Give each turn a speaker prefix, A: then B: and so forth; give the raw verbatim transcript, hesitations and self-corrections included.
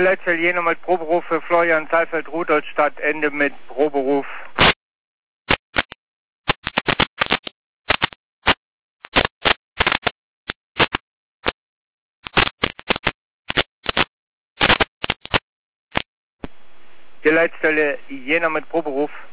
A: Der letzte Jena mit Proberuf für Florian Seifeld, Rudolstadt, Ende mit Proberuf. Der letzte Jena mit Proberuf.